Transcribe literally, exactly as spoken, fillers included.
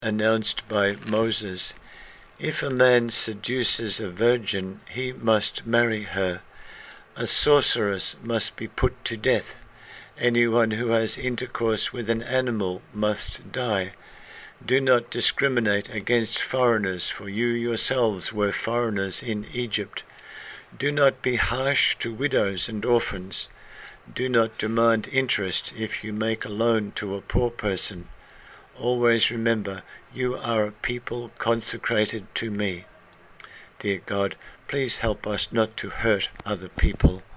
announced by Moses, "If a man seduces a virgin, he must marry her. A sorceress must be put to death. Anyone who has intercourse with an animal must die. Do not discriminate against foreigners, for you yourselves were foreigners in Egypt. Do not be harsh to widows and orphans. Do not demand interest if you make a loan to a poor person. Always remember, you are a people consecrated to me." Dear God, please help us not to hurt other people.